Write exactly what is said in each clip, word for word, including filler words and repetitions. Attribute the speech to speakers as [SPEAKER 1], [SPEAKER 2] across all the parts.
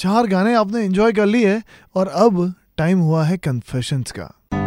[SPEAKER 1] चार गाने आपने एंजॉय कर लिए और अब टाइम हुआ है कन्फेशंस का।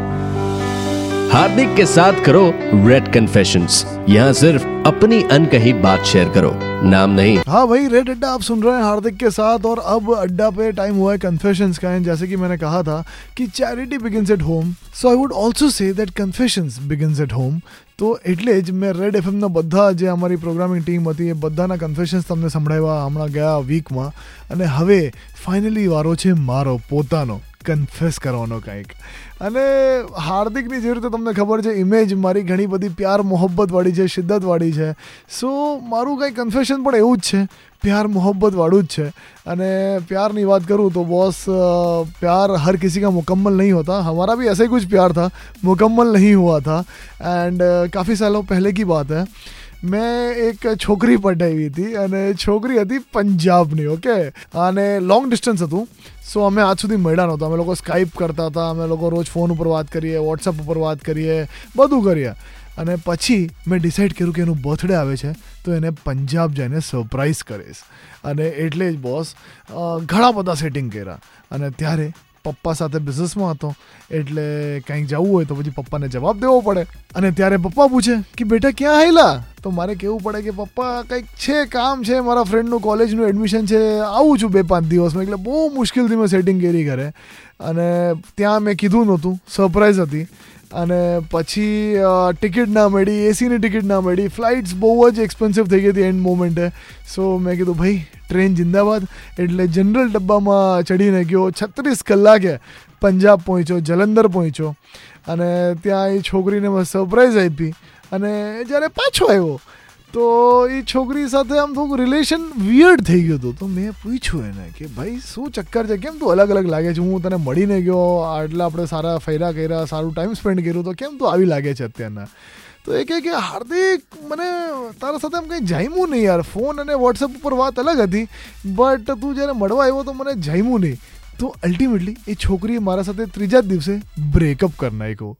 [SPEAKER 2] हार्दिक के साथ करो रेड कन्फेशंस। यहाँ सिर्फ अपनी अनकही बात शेयर करो, नाम नहीं।
[SPEAKER 1] हाँ भाई, रेड अड्डा आप सुन रहे हैं हार्दिक के साथ और अब अड्डा पे टाइम हुआ है कन्फेशंस का। जैसे कि मैंने कहा था कि charity begins at home, so I would also say that confessions begins at home. તો એટલે જ મેં રેડ એફએમના બધા જે અમારી પ્રોગ્રામિંગ ટીમ હતી એ બધાના કન્ફેશન્સ તમને સંભળાવ્યા હમણાં ગયા વીકમાં, અને હવે ફાઇનલી વારો છે મારો પોતાનો કન્ફેસ કરવાનો કંઈક. અને હાર્દિકની જે રીતે તમને ખબર છે ઇમેજ મારી ઘણી બધી પ્યાર મોહબ્બતવાળી છે, શિદ્દતવાળી છે. સો મારું કંઈ કન્ફેશન પણ એવું જ છે, प्यार मोहब्बत वाड़ू है. अने प्यार की बात करूँ तो बॉस, प्यार हर किसी का मुकम्मल नहीं होता. हमारा भी ऐसा ही कुछ प्यार था, मुकम्मल नहीं हुआ था. एंड काफ़ी सालों पहले की बात है, मैं एक छोकरी पढ़ाई हुई थी अने छोकरी थी पंजाबनी. ओके, अने लॉन्ग डिस्टन्स हतुं. सो अमे आज सुधी मळ्या नहोता. अमे लोको स्काइप करता था, अमे लोको रोज फोन पर बात करिए, वॉट्सएप पर बात करिए, बधुं करिए. અને પછી મેં ડિસાઇડ કર્યું કે એનું બર્થડે આવે છે તો એને પંજાબ જઈને સરપ્રાઈઝ કરીશ. અને એટલે જ બોસ ઘણા બધા સેટિંગ કર્યા. અને ત્યારે પપ્પા સાથે બિઝનેસમાં હતો એટલે કંઈક જવું હોય તો પછી પપ્પાને જવાબ દેવો પડે. અને ત્યારે પપ્પા પૂછે કે બેટા ક્યાં આવેલા, તો મારે કહેવું પડે કે પપ્પા કંઈક છે, કામ છે, મારા ફ્રેન્ડનું કોલેજનું એડમિશન છે, આવું છું બે પાંચ દિવસમાં. એટલે બહુ મુશ્કેલથી મેં સેટિંગ કરી ઘરે. અને ત્યાં મેં કીધું નહોતું, સરપ્રાઈઝ હતી. અને પછી ટિકિટ ના મળી, એસીની ટિકિટ ના મળી, ફ્લાઇટ્સ બહુ જ એક્સપેન્સિવ થઈ ગઈ હતી એન્ડ મોમેન્ટે. સો મેં કીધું ભાઈ ટ્રેન જિંદાબાદ. એટલે જનરલ ડબ્બામાં ચડીને ગયો, છત્રીસ કલાકે પંજાબ પહોંચ્યો, જલંધર પહોંચ્યો. અને ત્યાં એ છોકરીને મેં સરપ્રાઈઝ આપી. અને જ્યારે પાછો આવ્યો તો એ છોકરી સાથે આમ થોડુંક રિલેશન વિયર્ડ થઈ ગયું હતું. તો મેં પૂછ્યું એને કે ભાઈ શું ચક્કર છે, કેમ તું અલગ અલગ લાગે છે? હું તને મળીને ગયો, આટલા આપણે સારા ફેરા કર્યા, સારું ટાઈમ સ્પેન્ડ કર્યું, તો કેમ તું આવી લાગે છે અત્યારના? તો એ કહે કે હાર્દિક, મને તારા સાથે આમ કંઈ જામ્યું નહીં યાર. ફોન અને વોટ્સએપ ઉપર વાત અલગ હતી, બટ તું જ્યારે મળવા આવ્યો તો મને જામ્યું નહીં. તો અલ્ટિમેટલી એ છોકરીએ મારા સાથે ત્રીજા જ દિવસે બ્રેકઅપ કરી નાખ્યું.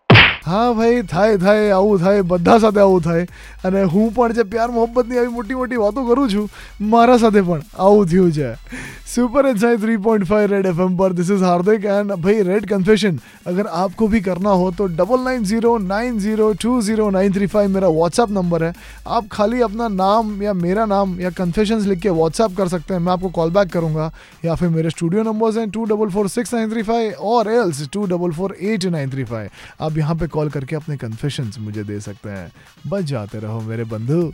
[SPEAKER 1] હા ભાઈ, થાય થાય આવું થાય, બધા સાથે આવું થાય. અને હું પણ જે પ્યાર મોહબ્બતની આવી મોટી મોટી વાતો કરું છું, મારા સાથે પણ આવું થયું છે. सुपर इंसाई three point five Red FM पर दिस इज हार्दिक. एंड भाई रेड कन्फेशन अगर आपको भी करना हो तो double nine zero nine zero two zero nine three five मेरा व्हाट्सएप नंबर है. आप खाली अपना नाम या मेरा नाम या कन्फेशंस लिख के व्हाट्सएप कर सकते हैं, मैं आपको कॉल बैक करूंगा. या फिर मेरे स्टूडियो नंबर्स हैं two double four six nine three five और else two double four eight nine three five. आप यहाँ पे कॉल करके अपने कन्फेशंस मुझे दे सकते हैं. बच जाते रहो मेरे बंधु.